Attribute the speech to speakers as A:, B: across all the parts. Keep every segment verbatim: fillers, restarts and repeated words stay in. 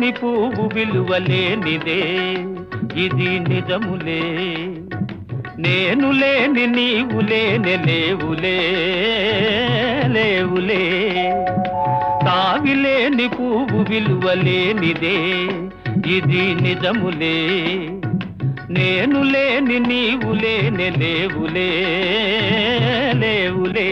A: లేని పువ్వు విలువలేనిదే ఇది నిజములే నేను లేని నీవు లేని లేవులే లేవులే తావిలేని పువ్వు విలువలేనిదే ఇది నిజములే నేను లేని నీవు లేని లేవులే లేవులే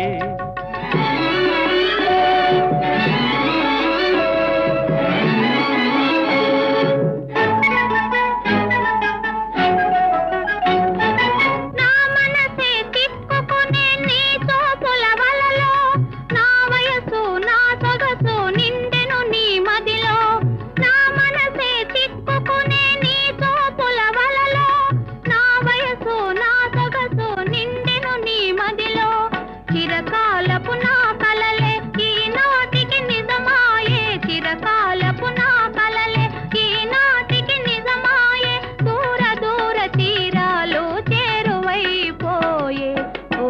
B: చిరకాలపు నా కలలే ఈనాటికి నిజమాయే చిరకాలపు నా కలలే ఈనాటికి నిజమాయే దూర దూర తీరాలు చేరువైపోయే ఓ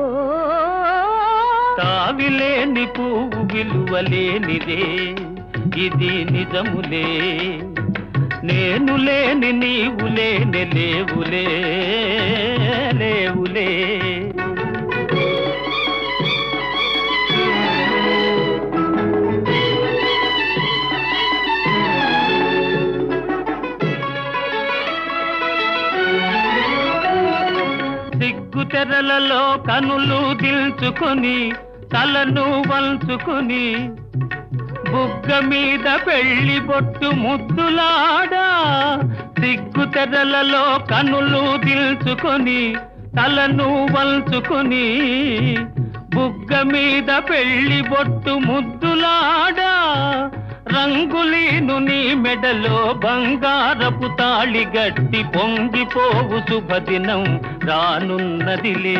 A: తావిలేని పువ్వు విలువలేనిదే ఇది నిజములే నేను లేని నీవు లేని లేవులే లేవులే సిగ్గుతెరలలో కనులు దిల్చుకొని తలను వంచుకొని బుగ్గ మీద పెళ్లి బొట్టు ముద్దులాడా సిగ్గుతెరలలో కనులు దిల్చుకొని తలను వంచుకొని బుగ్గ మీద పెళ్లి బొట్టు ముద్దులాడా రంగులీను నీ మెడలో బంగారపు తాళి గట్టి పొంగిపోవు శుభదినం రానున్నదిలే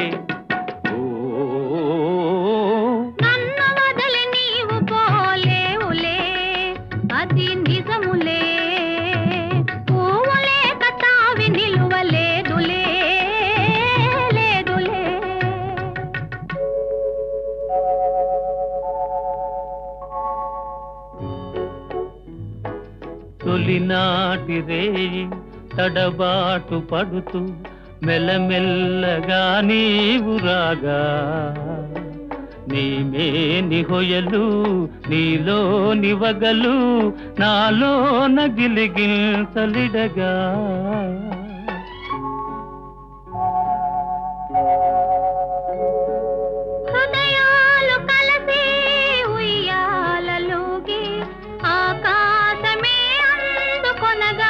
B: నన్ను వదిలి నీవు పోలేవులే అది నిజములే పువ్వులే కతావి నిలువలేదులే లేదులే
A: తొలినాటి రేయి తడబాటు పడుతూ మెల్లమెల్లగా నీవు రాగా నీమేని హొయలు నీలో నివగలు నాలో నగిలిగిల్సలిడగా
B: హృదయాలు కలిసి ఉయ్యాలలోగి ఆకాశమే అందుకొనగా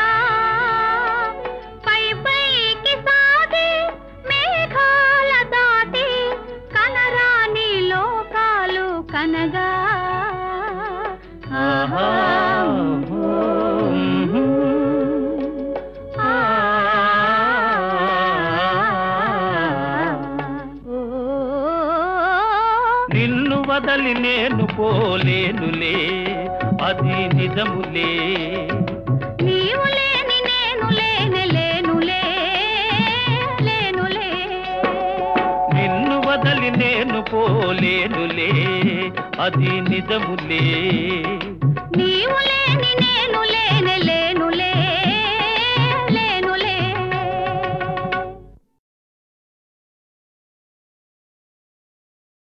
B: పై పైకి సాగి మేఘాల దాటి కనరాని లోకాలు కనగా
A: ఆహా నిన్ను వదలి నేను పోలేనులే అది నిజములే
B: నీవు లేని నేను లేని లేనులే లేనులే
A: నిన్ను వదలి నేను పోలేనులే అది నిజములే
B: నీవు లేని నేను లే